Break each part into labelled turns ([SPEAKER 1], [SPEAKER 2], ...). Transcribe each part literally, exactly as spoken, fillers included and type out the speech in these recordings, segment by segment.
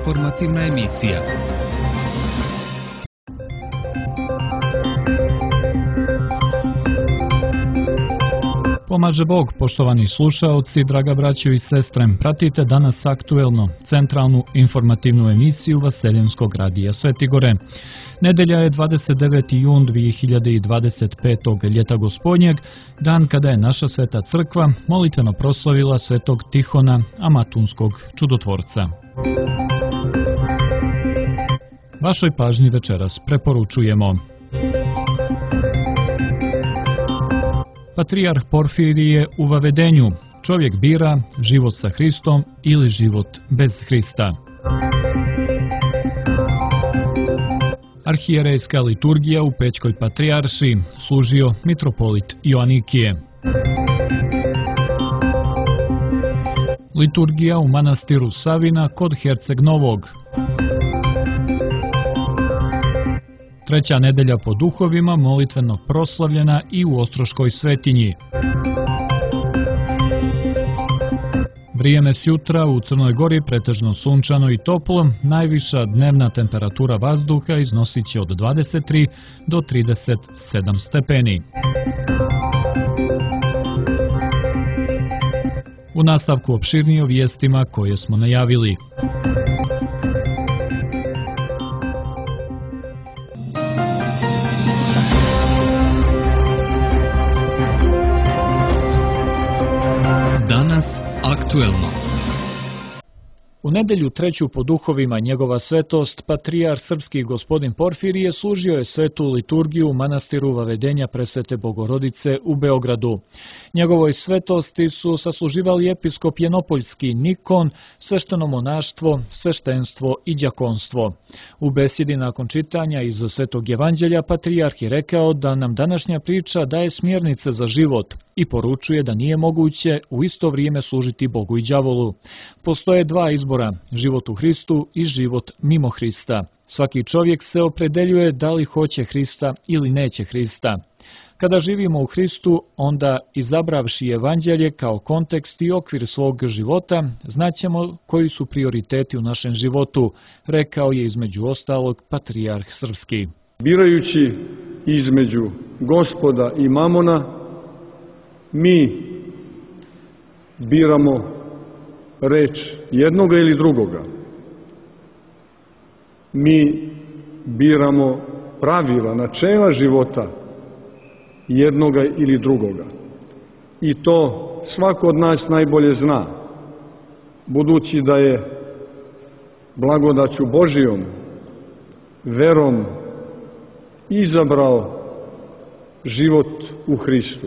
[SPEAKER 1] informativna emisija. Pomaže Bog, poštovani slušaoci, draga braćo i sestre. Pratite danas aktuelno centralnu informativnu emisiju Vaseljenskog radija Sveti Gore. Nedelja je dvadeset deveti jun dve hiljade dvadeset petog. ljeta Gospodnjeg, dan kada je naša Sveta Crkva molitveno proslavila Svetog Tihona, Amatunskog čudotvorca. Vašoj pažnji večeras preporučujemo: Patrijarh Porfirije u Vavedenju. Čovjek bira život sa Hristom ili život bez Hrista. Arhijerejska liturgija u Pećkoj patrijaršiji, služio mitropolit Joanikije. Liturgija u manastiru Savina kod Herceg Novog. Treća nedelja po duhovima molitveno proslavljena i u Ostroškoj svetinji. Vrijeme sjutra u Crnoj Gori pretežno sunčano i toplo, najviša dnevna temperatura vazduha iznosit će od dvadeset tri do trideset sedam stepeni. U nastavku opširnije o vijestima koje smo najavili. Danas aktuelno. U nedelju treću po duhovima njegova svetost, patrijarh srpski gospodin Porfirije služio je svetu liturgiju u manastiru Vavedenja Presvete Bogorodice u Beogradu. Njegovoj svetosti su sasluživali episkop Jenopoljski Nikon, svešteno monaštvo, sveštenstvo i đakonstvo. U besedi nakon čitanja iz Svetog Evanđelja patrijarh je rekao da nam današnja priča daje smjernice za život i poručuje da nije moguće u isto vrijeme služiti Bogu i đavolu. Postoje dva izbora, život u Hristu i život mimo Hrista. Svaki čovjek se opredeljuje da li hoće Hrista ili neće Hrista. Kada živimo u Hristu, onda izabravši Evanđelje kao kontekst i okvir svog života, znaćemo koji su prioriteti u našem životu, rekao je između ostalog patrijarh srpski.
[SPEAKER 2] Birajući između Gospoda i mamona, mi biramo reč jednoga ili drugoga. Mi biramo pravila, načela života jednoga ili drugoga. I to svako od nas najbolje zna, budući da je blagodaću Božijom, verom izabrao život u Hristu.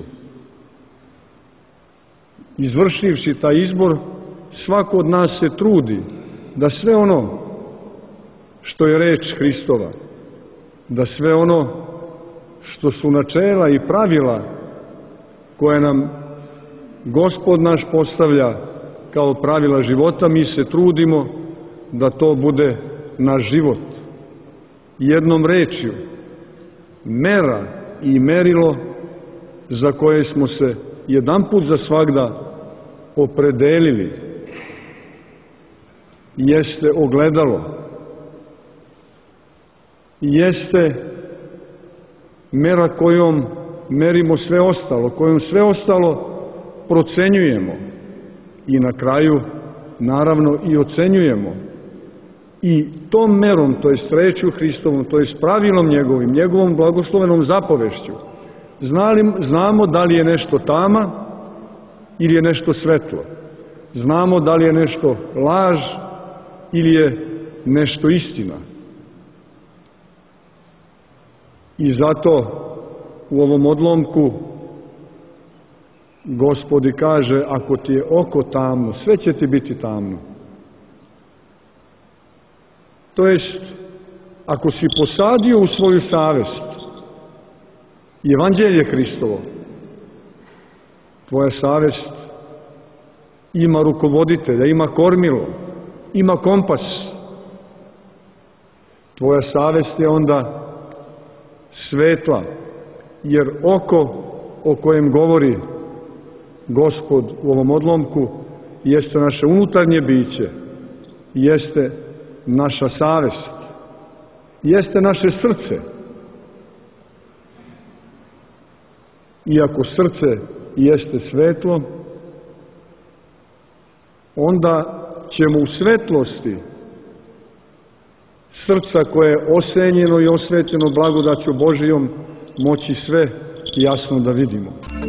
[SPEAKER 2] Izvršivši taj izbor, svako od nas se trudi da sve ono što je reč Hristova, da sve ono što su načela i pravila koje nam Gospod naš postavlja kao pravila života, mi se trudimo da to bude naš život. Jednom rečju, mera i merilo za koje smo se jedanput za svagda opredelili jeste ogledalo, jeste mera kojom merimo sve ostalo, kojom sve ostalo procenjujemo i na kraju naravno i ocenjujemo. I tom merom, to jest rečju Hristovom, to jest pravilom njegovim, njegovom blagoslovenom zapovešću, znali, znamo da li je nešto tama ili je nešto svetlo. Znamo da li je nešto laž ili je nešto istina. I zato u ovom odlomku Gospodi kaže, ako ti je oko tamno, sve će ti biti tamno. To jest, ako si posadio u svoju savest Evanđelje Hristovo, tvoja savest ima rukovoditelja, ima kormilo, ima kompas. Tvoja savest je onda svetla, jer oko o kojem govori Gospod u ovom odlomku jeste naše unutarnje biće, jeste naša savest, jeste naše srce. Iako srce jeste svetlo, onda ćemo u svetlosti srca koje je osenjeno i osvećeno blagodaću Božijom moći sve jasno da vidimo.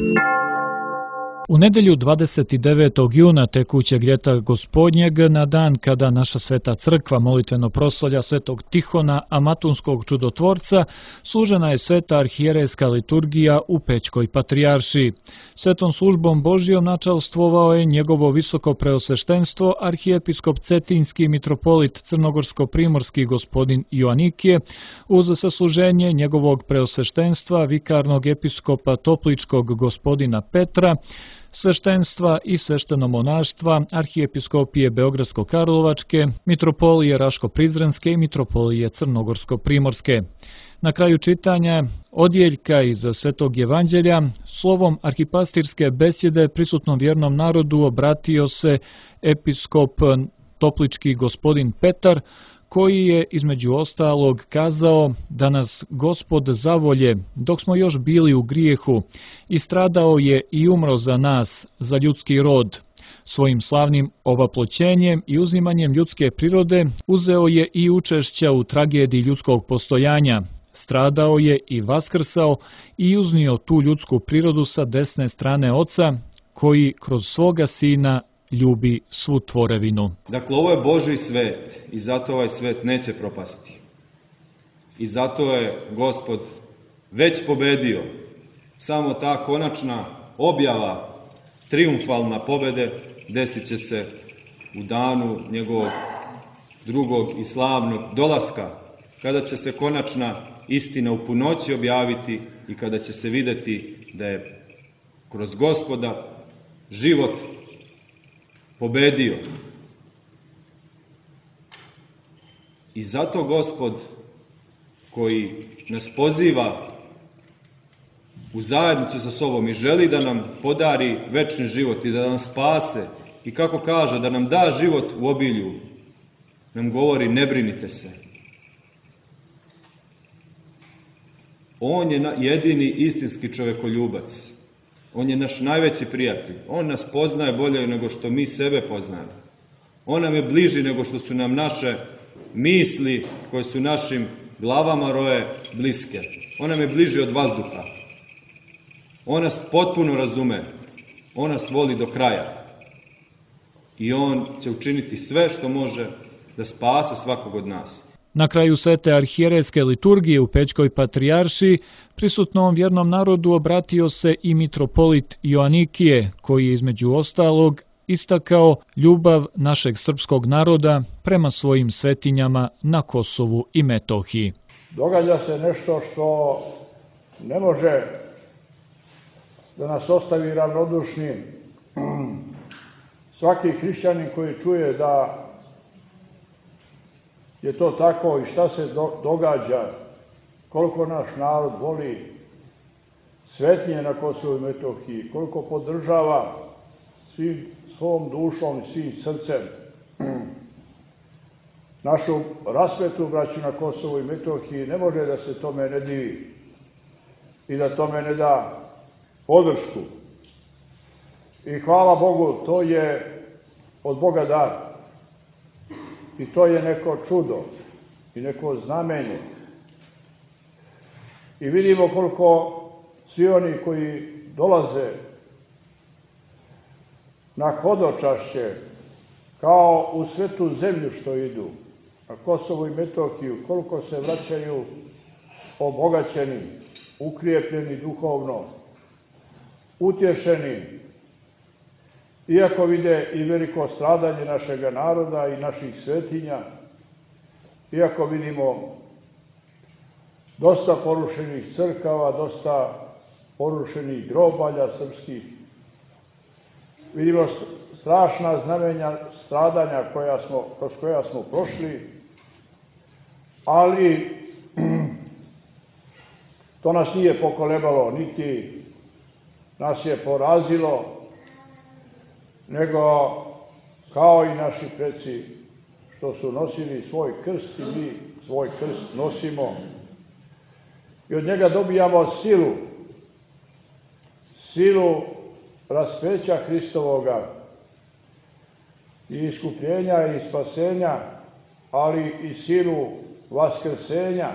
[SPEAKER 1] U nedelju dvadeset devetog juna tekućeg ljeta Gospodnjeg, na dan kada naša sveta crkva molitveno proslavlja svetog Tihona, Amatunskog čudotvorca, služena je sveta arhijerejska liturgija u Pećkoj patrijaršiji. Svetom službom Božijom načalstvovao je njegovo visoko preosveštenstvo arhijepiskop Cetinjski mitropolit Crnogorsko-primorski gospodin Joanikije, uz sasluženje njegovog preosveštenstva vikarnog episkopa Topličkog gospodina Petra, sveštenstva i sveštenomonaštva arhijepiskopije Beogradsko-Karlovačke, mitropolije Raško-Prizrenske i mitropolije Crnogorsko-Primorske. Na kraju čitanja odjeljka iz Svetog Evanđelja, slovom arhipastirske besjede prisutnom vjernom narodu obratio se episkop Toplički gospodin Petar, koji je između ostalog kazao da nas Gospod zavolje dok smo još bili u grijehu i stradao je i umro za nas, za ljudski rod. Svojim slavnim ovaploćenjem i uzimanjem ljudske prirode uzeo je i učešća u tragediji ljudskog postojanja. Stradao je i vaskrsao i uznio tu ljudsku prirodu sa desne strane Oca, koji kroz svoga Sina ljubi svu tvorevinu.
[SPEAKER 3] Dakle, ovo je Božji svet i zato ovaj svet neće propasti. I zato je Gospod već pobedio. Samo ta konačna objava trijumfalna pobede desit će se u danu njegovog drugog i slavnog dolaska, kada će se konačna istina u punoći objaviti i kada će se vidjeti da je kroz Gospoda život pobedio. I zato Gospod, koji nas poziva u zajednicu sa sobom i želi da nam podari večni život i da nam spase i kako kaže da nam da život u obilju, nam govori ne brinite se. On je jedini istinski čovekoljubac. On je naš najveći prijatelj. On nas poznaje bolje nego što mi sebe poznajemo. On nam je bliži nego što su nam naše misli koje su našim glavama roje bliske. On nam je bliži od vazduha. On nas potpuno razume. On nas voli do kraja. I on će učiniti sve što može da spase svakog od nas.
[SPEAKER 1] Na kraju svete arhijerejske liturgije u Pećkoj patrijaršiji prisutnom vjernom narodu obratio se i mitropolit Joanikije, koji je između ostalog istakao ljubav našeg srpskog naroda prema svojim svetinjama na Kosovu i Metohiji.
[SPEAKER 4] Događa se nešto što ne može da nas ostavi ravnodušnim. Svaki hrišćanin koji čuje da je to tako i šta se događa, koliko naš narod voli svetinje na Kosovu i Metohiji, koliko podržava svim svom dušom i svim srcem našu rasvetu braću na Kosovu i Metohiji, ne može da se tome ne divi i da tome ne da podršku. I hvala Bogu, to je od Boga dar. I to je neko čudo i neko znamenje. I vidimo koliko svi oni koji dolaze na hodočašće, kao u svetu zemlju što idu, na Kosovu i Metohiju, koliko se vraćaju obogaćeni, ukrijepljeni duhovno, utješeni, iako vide i veliko stradanje našega naroda i naših svetinja, iako vidimo dosta porušenih crkava, dosta porušenih grobalja srpskih, vidimo strašna znamenja stradanja koja smo, kroz koja smo prošli, ali to nas nije pokolebalo, niti nas je porazilo, nego kao i naši preci što su nosili svoj krst i mi svoj krst nosimo. I od njega dobijamo silu, silu raspeća Hristovoga i iskupljenja i spasenja, ali i silu vaskrsenja,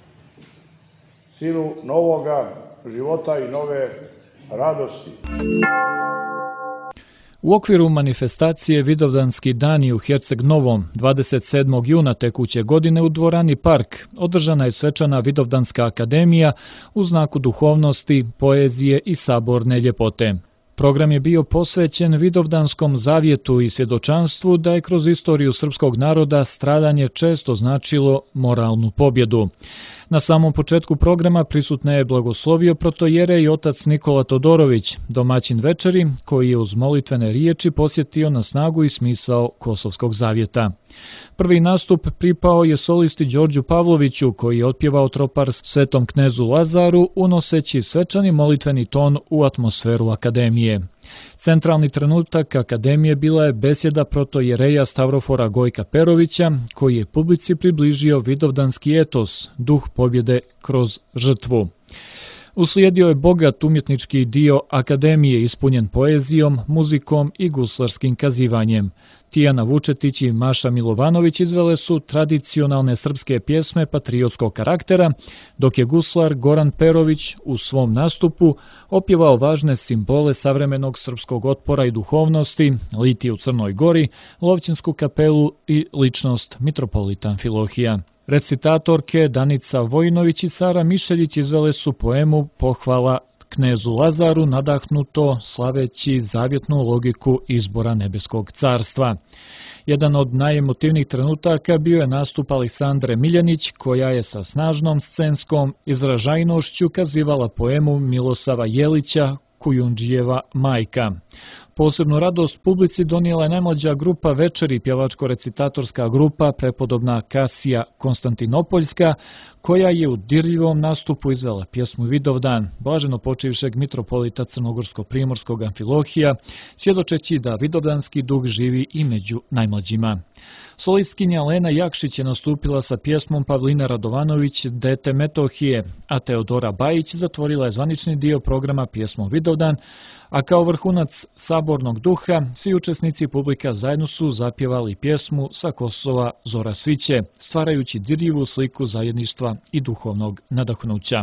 [SPEAKER 4] silu novoga života i nove radosti.
[SPEAKER 1] U okviru manifestacije Vidovdanski dani u Herceg Novom dvadeset sedmog juna tekuće godine u dvorani Park održana je svečana Vidovdanska akademija u znaku duhovnosti, poezije i saborne ljepote. Program je bio posvećen Vidovdanskom zavjetu i svjedočanstvu da je kroz istoriju srpskog naroda stradanje često značilo moralnu pobjedu. Na samom početku programa prisutna je blagoslovio protojerej otac Nikola Todorović, domaćin večeri, koji je uz molitvene riječi posjetio na snagu i smisao Kosovskog zavjeta. Prvi nastup pripao je solisti Đorđu Pavloviću, koji je otpjevao tropar Svetom knezu Lazaru, unoseći svečani molitveni ton u atmosferu akademije. Centralni trenutak akademije bila je besjeda protojereja Stavrofora Gojka Perovića, koji je publici približio vidovdanski etos, duh pobjede kroz žrtvu. Uslijedio je bogat umjetnički dio akademije ispunjen poezijom, muzikom i guslarskim kazivanjem. Tijana Vučetić i Maša Milovanović izvele su tradicionalne srpske pjesme patriotskog karaktera, dok je guslar Goran Perović u svom nastupu opjevao važne simbole savremenog srpskog otpora i duhovnosti, litije u Crnoj Gori, Lovćinsku kapelu i ličnost mitropolita Amfilohija. Recitatorke Danica Vojinović i Sara Mišeljić izvele su poemu Pohvala knezu Lazaru, nadahnuto slaveći zavjetnu logiku izbora nebeskog carstva. Jedan od najemotivnijih trenutaka bio je nastup Aleksandre Miljanić, koja je sa snažnom scenskom izražajnošću kazivala poemu Milosava Jelića, Kujundžijeva majka. Posebnu radost publici donijela je najmlađa grupa večeri, pjevačko-recitatorska grupa prepodobna Kasija Konstantinopoljska, koja je u dirljivom nastupu izvela pjesmu Vidovdan, blaženo počivšeg mitropolita Crnogorsko-primorskog Amfilohija, svjedočeći da vidovdanski duh živi i među najmlađima. Solistkinja Lena Jakšić je nastupila sa pjesmom Pavlina Radovanović Dete Metohije, a Teodora Bajić zatvorila je zvanični dio programa pjesmom Vidovdan, a kao vrhunac sabornog duha svi učesnici i publika zajedno su zapjevali pjesmu Sa Kosova zora sviće, stvarajući dirljivu sliku zajedništva i duhovnog nadahnuća.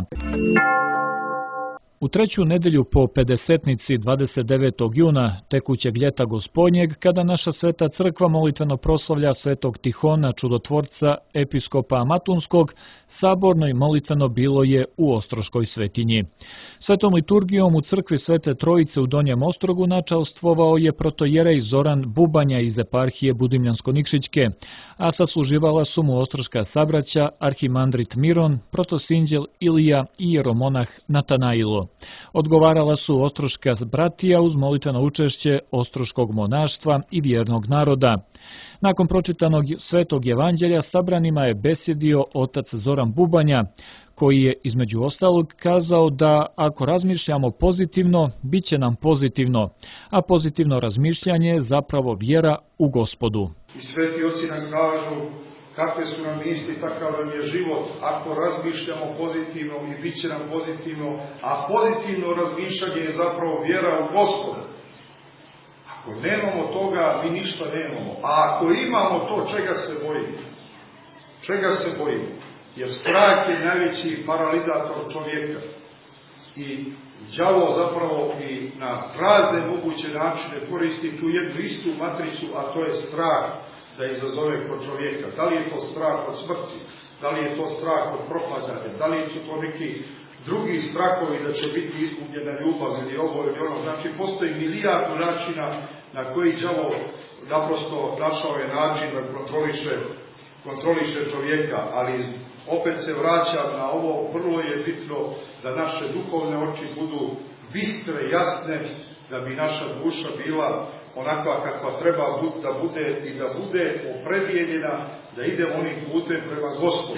[SPEAKER 1] U treću nedelju po pedesetnici dvadeset devetog juna tekućeg ljeta gospodnjeg, kada naša sveta crkva molitveno proslavlja svetog Tihona, čudotvorca, episkopa Amatunskog, saborno i molitveno bilo je u Ostroškoj svetinji. Svetom liturgijom u crkvi Svete Trojice u Donjem Ostrogu načalstvovao je protojerej Zoran Bubanja iz eparhije Budimljansko-Nikšićke, a sasluživala su mu ostroška sabraća, arhimandrit Miron, protosinđel Ilija i jeromonah Natanailo. Odgovarala su ostroška bratija uz molitveno učešće ostroškog monaštva i vjernog naroda. Nakon pročitanog Svetog evanđelja sabranima je besjedio otac Zoran Bubanja, koji je između ostalog kazao da ako razmišljamo pozitivno, bit će nam pozitivno, a pozitivno razmišljanje je zapravo vjera u Gospodu.
[SPEAKER 5] I sveti oci nam kažu kakve su nam misli, takav nam je život, ako razmišljamo pozitivno i bit će nam pozitivno, a pozitivno razmišljanje je zapravo vjera u Gospoda. Ako nemamo toga, mi ništa nemamo, a ako imamo to, čega se bojimo? Čega se bojimo? Jer strah je najveći paralizator čovjeka. I đavo zapravo i na razne moguće načine koristi tu jednu istu matricu, a to je strah da izazove kod čovjeka. Da li je to strah od smrti, da li je to strah od propadanja, da li su to neki drugi strahovi da će biti izgubljena ljubav ili ovo ili ono. Znači, postoji milijardu načina na koji đavo naprosto našao je način da kontroliše, kontroliše čovjeka, ali opet se vraća na ovo, vrlo je bitno da naše duhovne oči budu bistre, jasne, da bi naša duša bila onakva kakva treba da bude i da bude opredijeljena, da ide onim putem prema Gospodu.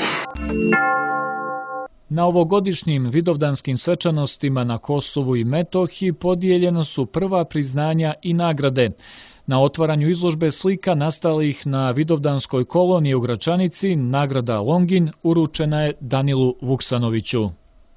[SPEAKER 1] Na ovogodišnjim vidovdanskim svečanostima na Kosovu i Metohiji podijeljena su prva priznanja i nagrade. Na otvaranju izložbe slika nastalih na Vidovdanskoj koloniji u Gračanici nagrada Longin uručena je Danilu Vuksanoviću.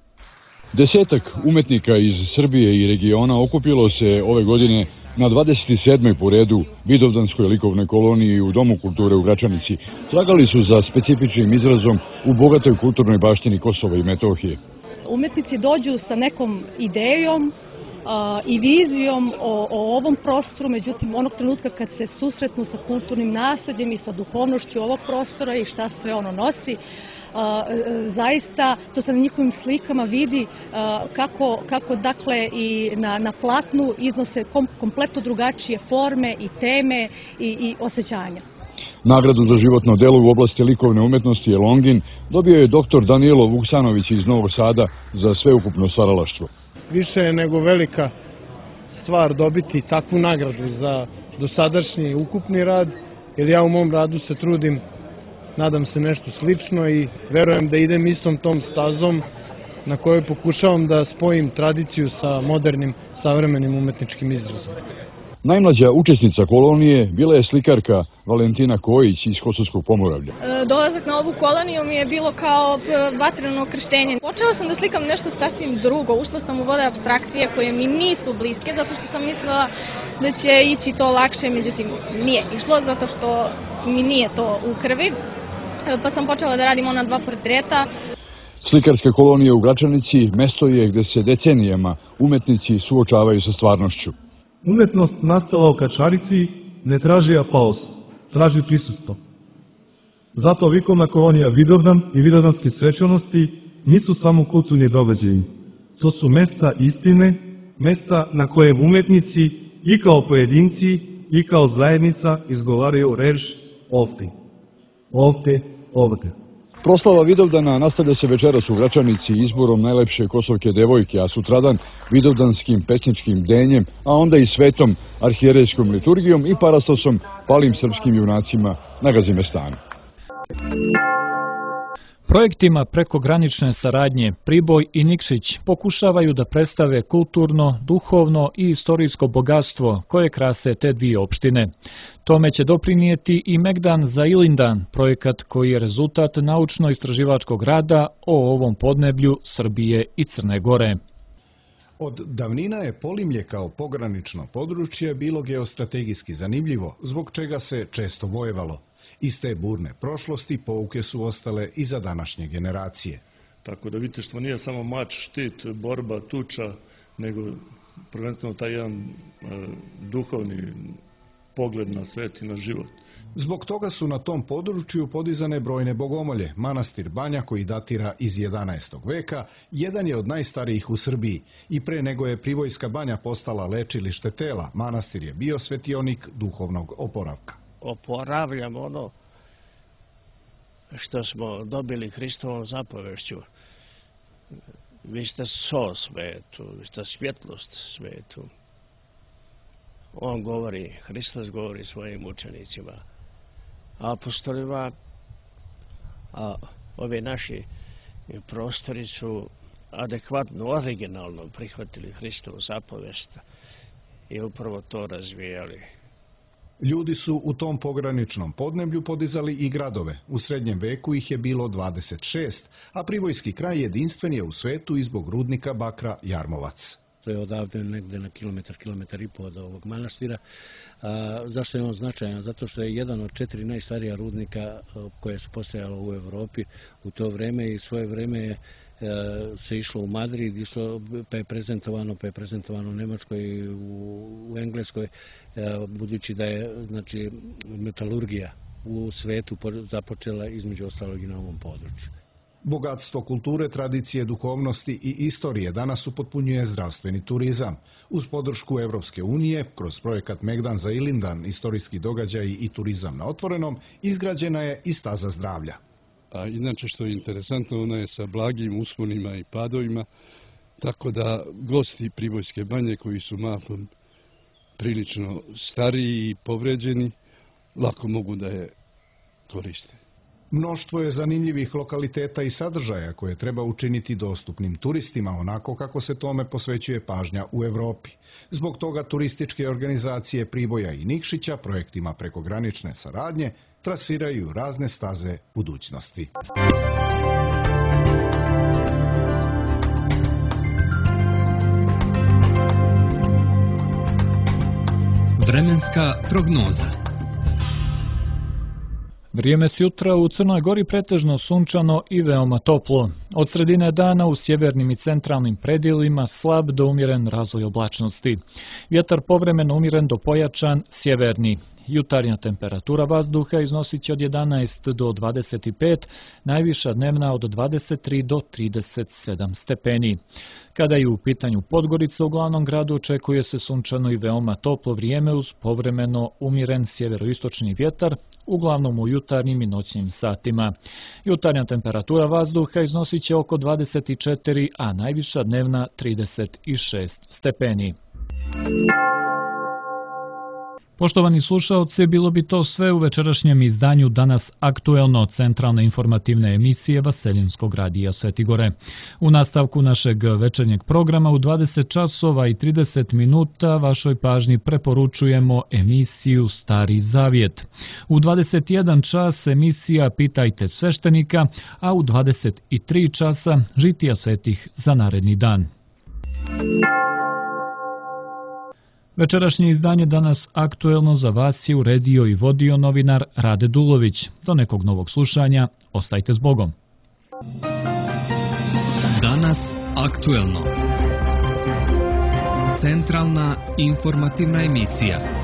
[SPEAKER 6] Desetak umetnika iz Srbije i regiona okupilo se ove godine na dvadeset sedmoj po redu Vidovdanskoj likovnoj koloniji u Domu kulture u Gračanici. Tragali su za specifičnim izrazom u bogatoj kulturnoj baštini Kosova i Metohije.
[SPEAKER 7] Umetnici dođu sa nekom idejom a, i vizijom o, o ovom prostoru, međutim onog trenutka kad se susretnu sa kulturnim nasledjem i sa duhovnošću ovog prostora i šta sve ono nosi, a, zaista to se na njihovim slikama vidi a, kako, kako dakle i na, na platnu iznose kom, kompletno drugačije forme i teme i, i osjećanja.
[SPEAKER 6] Nagradu za životno delo u oblasti likovne umetnosti je Longin dobio je doktor Danilo Vuksanović iz Novog Sada za sveukupno stvaralaštvo.
[SPEAKER 8] Više je nego velika stvar dobiti takvu nagradu za dosadašnji ukupni rad, jer ja u mom radu se trudim, nadam se nešto slično i verujem da idem istom tom stazom na kojoj pokušavam da spojim tradiciju sa modernim, savremenim umetničkim izrazom.
[SPEAKER 6] Najmlađa učesnica kolonije bila je slikarka Valentina Kojić iz Kosovskog Pomoravlja.
[SPEAKER 9] Dolazak na ovu koloniju mi je bilo kao vatreno krštenje. Počela sam da slikam nešto sasvim drugo. Ušla sam u vode apstrakcije koje mi nisu bliske, zato što sam mislila da će ići to lakše, međutim nije išlo, zato što mi nije to u krvi. Pa sam počela da radim ona dva portreta.
[SPEAKER 6] Slikarska kolonija u Gračanici mesto je gde se decenijama umetnici suočavaju sa stvarnošću.
[SPEAKER 10] Umetnost nastala u Kačarici ne traži aplauz, traži prisustvo. Zato likovna kolonija Vidovdan i vidovdanske svečanosti nisu samo kulturni događaji. To su mesta istine, mesta na kojem umetnici i kao pojedinci i kao zajednica izgovaraju reč ovde. Ovde, ovde.
[SPEAKER 6] Proslava Vidovdana nastavlja se večeras u Gračanici izborom najlepše kosovke devojke, a sutradan vidovdanskim pesničkim denjem, a onda i svetom arhijerejskom liturgijom i parastosom palim srpskim junacima na Gazimestanu.
[SPEAKER 1] Projektima prekogranične saradnje Priboj i Nikšić pokušavaju da predstave kulturno, duhovno i istorijsko bogatstvo koje krase te dvije opštine. Tome će doprinijeti i Megdan za Ilindan, projekat koji je rezultat naučno-istraživačkog rada o ovom podneblju Srbije i Crne Gore.
[SPEAKER 11] Od davnina je Polimlje kao pogranično područje bilo geostrategijski zanimljivo, zbog čega se često vojevalo. Iz te burne prošlosti pouke su ostale i za današnje generacije.
[SPEAKER 12] Tako da vidite što nije samo mač, štit, borba, tuča, nego prvenstveno taj jedan e, duhovni pogled na svet i na život.
[SPEAKER 11] Zbog toga su na tom području podizane brojne bogomolje. Manastir Banja, koji datira iz jedanaestog veka, jedan je od najstarijih u Srbiji i pre nego je Pribojska Banja postala lečilište tela, manastir je bio svetionik duhovnog oporavka.
[SPEAKER 13] Oporavljamo ono što smo dobili Hristovom zapovešću. Vi ste so svetu, vi ste svjetlost svetu. On govori, Hristos govori svojim učenicima, apostolima, a ovi naši prostori su adekvatno, originalno prihvatili Hristovu zapovest i upravo to razvijali.
[SPEAKER 11] Ljudi su u tom pograničnom podneblju podizali i gradove. U srednjem veku ih je bilo dvadeset šest, a Pribojski kraj jedinstven je u svetu i zbog rudnika bakra Jarmovac.
[SPEAKER 14] To je odavde negde na kilometar, kilometar i po od ovog manastira. A, zašto je on značajan? Zato što je jedan od četiri najstarija rudnika koje su postojala u Evropi u to vreme i svoje vreme je se išlo u Madrid, išlo, pa je prezentovano, pa je prezentovano u Nemačkoj, u, u Engleskoj, budući da je znači, metalurgija u svetu započela između ostalog i na ovom području.
[SPEAKER 11] Bogatstvo kulture, tradicije, duhovnosti i istorije danas upotpunjuje zdravstveni turizam. Uz podršku Evropske unije, kroz projekat Megdan za Ilindan, istorijski događaji i turizam na otvorenom, izgrađena je i staza zdravlja.
[SPEAKER 15] A inače što je interesantno, ona je sa blagim usponima i padovima, tako da gosti Pribojske Banje koji su mahom prilično stariji i povređeni, lako mogu da je koriste.
[SPEAKER 11] Mnoštvo je zanimljivih lokaliteta i sadržaja koje treba učiniti dostupnim turistima onako kako se tome posvećuje pažnja u Evropi. Zbog toga turističke organizacije Priboja i Nikšića projektima prekogranične saradnje trasiraju razne staze budućnosti.
[SPEAKER 16] Vremenska prognoza.
[SPEAKER 1] Vrijeme s jutra u Crnoj Gori pretežno sunčano i veoma toplo. Od sredine dana u sjevernim i centralnim predjelima slab do umjeren razvoj oblačnosti. Vjetar povremeno umjeren do pojačan sjeverni. Jutarnja temperatura vazduha iznosit će od jedanaest do dvadeset pet, najviša dnevna od dvadeset tri do trideset sedam stepeni. Kada je u pitanju Podgorica, u glavnom gradu očekuje se sunčano i veoma toplo vrijeme uz povremeno umjeren sjeveroistočni vjetar, uglavnom u jutarnjim i noćnim satima. Jutarnja temperatura vazduha iznosit će oko dvadeset četiri, a najviša dnevna trideset šest stepeni. Poštovani slušaoci, bilo bi to sve u večerašnjem izdanju Danas aktuelno centralne informativne emisije Vaseljenskog radija Sveti Gore. U nastavku našeg večernjeg programa u dvadeset časova i trideset minuta vašoj pažnji preporučujemo emisiju Stari Zavjet. U dvadeset jedan čas emisija Pitajte sveštenika, a u dvadeset tri časa žitija svetih za naredni dan. Večerašnje izdanje Danas aktuelno za vas je uredio i vodio novinar Rade Dulović. Do nekog novog slušanja, ostajte s Bogom.
[SPEAKER 16] Danas aktuelno. Centralna informativna emisija.